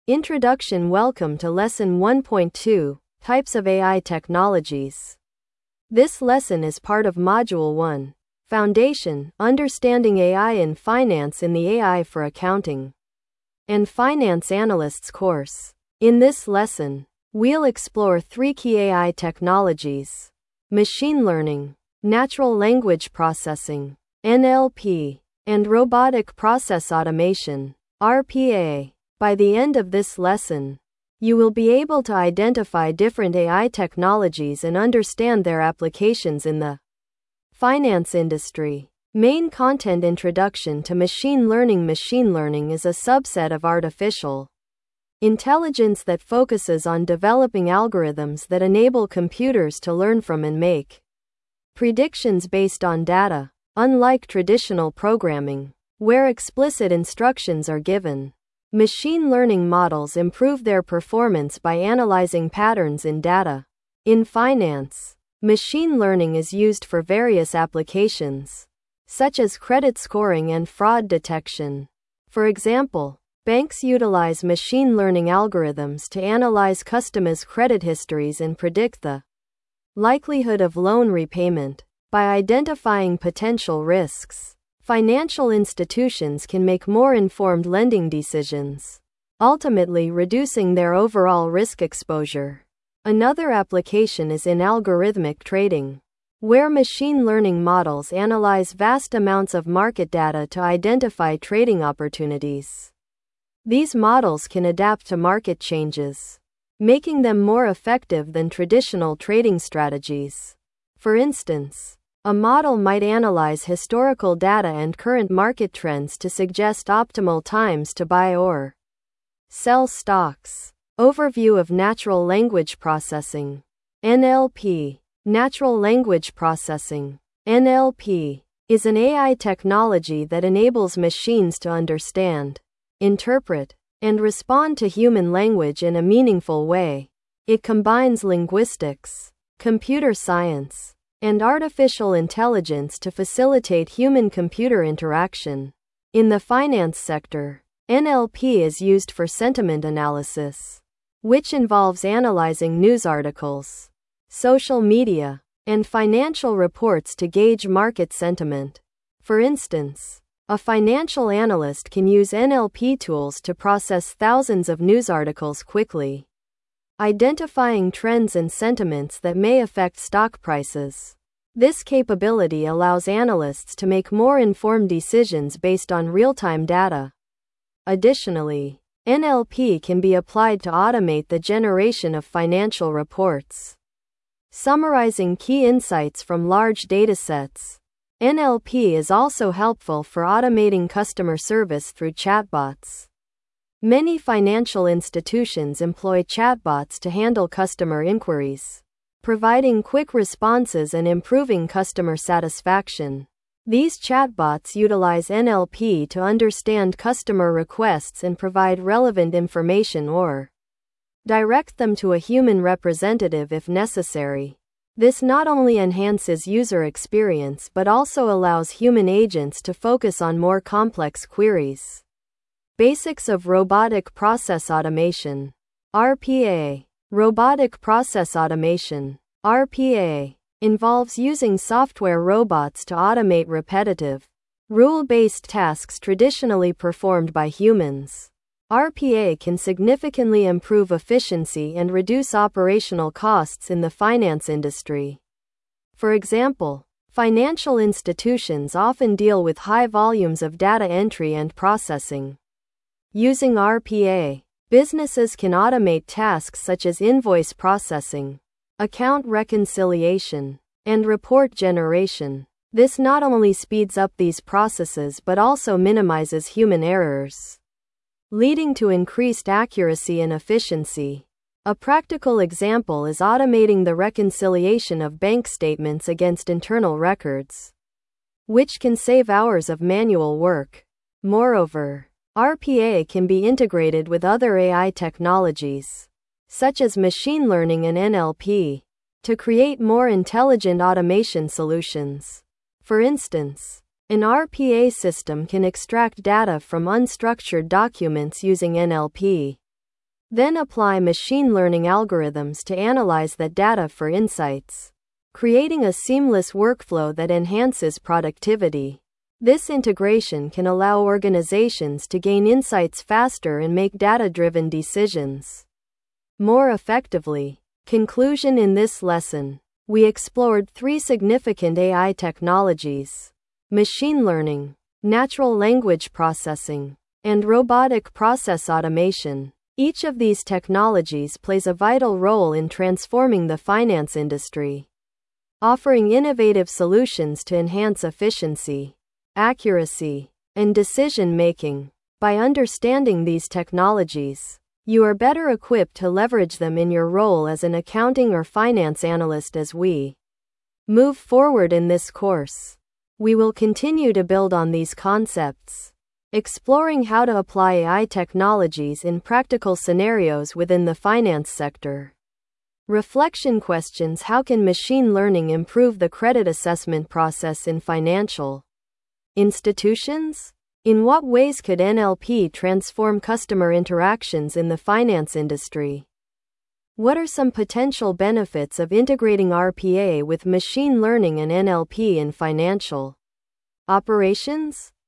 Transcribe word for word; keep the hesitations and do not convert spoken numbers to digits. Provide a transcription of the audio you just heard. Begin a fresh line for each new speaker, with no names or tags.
Introduction. Welcome to Lesson one point two, Types of A I Technologies. This lesson is part of Module one, Foundation, Understanding A I in Finance in the A I for Accounting and Finance Analysts course. In this lesson, we'll explore three key A I technologies: machine learning, natural language processing, N L P, and robotic process automation, R P A. By the end of this lesson, you will be able to identify different A I technologies and understand their applications in the finance industry. Main content: Introduction to machine learning. Machine learning is a subset of artificial intelligence that focuses on developing algorithms that enable computers to learn from and make predictions based on data, unlike traditional programming, where explicit instructions are given. Machine learning models improve their performance by analyzing patterns in data. In finance, machine learning is used for various applications, such as credit scoring and fraud detection. For example, banks utilize machine learning algorithms to analyze customers' credit histories and predict the likelihood of loan repayment. By identifying potential risks, financial institutions can make more informed lending decisions, ultimately reducing their overall risk exposure. Another application is in algorithmic trading, where machine learning models analyze vast amounts of market data to identify trading opportunities. These models can adapt to market changes, making them more effective than traditional trading strategies. For instance, a model might analyze historical data and current market trends to suggest optimal times to buy or sell stocks. Overview of natural language processing. N L P. Natural language processing, N L P, is an A I technology that enables machines to understand, interpret, and respond to human language in a meaningful way. It combines linguistics, computer science, and artificial intelligence to facilitate human-computer interaction. In the finance sector, N L P is used for sentiment analysis, which involves analyzing news articles, social media, and financial reports to gauge market sentiment. For instance, a financial analyst can use N L P tools to process thousands of news articles quickly, identifying trends and sentiments that may affect stock prices. This capability allows analysts to make more informed decisions based on real-time data. Additionally, N L P can be applied to automate the generation of financial reports, summarizing key insights from large datasets. N L P is also helpful for automating customer service through chatbots. Many financial institutions employ chatbots to handle customer inquiries, providing quick responses and improving customer satisfaction. These chatbots utilize N L P to understand customer requests and provide relevant information or direct them to a human representative if necessary. This not only enhances user experience but also allows human agents to focus on more complex queries. Basics of robotic process automation. R P A. Robotic process automation, R P A, involves using software robots to automate repetitive, rule-based tasks traditionally performed by humans. R P A can significantly improve efficiency and reduce operational costs in the finance industry. For example, financial institutions often deal with high volumes of data entry and processing. Using R P A, businesses can automate tasks such as invoice processing, account reconciliation, and report generation. This not only speeds up these processes but also minimizes human errors, leading to increased accuracy and efficiency. A practical example is automating the reconciliation of bank statements against internal records, which can save hours of manual work. Moreover, R P A can be integrated with other A I technologies, such as machine learning and N L P, to create more intelligent automation solutions. For instance, an R P A system can extract data from unstructured documents using N L P, Then apply machine learning algorithms to analyze that data for insights, creating a seamless workflow that enhances productivity. This integration can allow organizations to gain insights faster and make data-driven decisions more effectively. Conclusion: in this lesson, we explored three significant A I technologies: machine learning, natural language processing, and robotic process automation. Each of these technologies plays a vital role in transforming the finance industry, offering innovative solutions to enhance efficiency, accuracy, and decision-making. By understanding these technologies, you are better equipped to leverage them in your role as an accounting or finance analyst. As we move forward in this course, we will continue to build on these concepts, exploring how to apply A I technologies in practical scenarios within the finance sector. Reflection questions: how can machine learning improve the credit assessment process in financial institutions? In what ways could N L P transform customer interactions in the finance industry? What are some potential benefits of integrating R P A with machine learning and N L P in financial operations?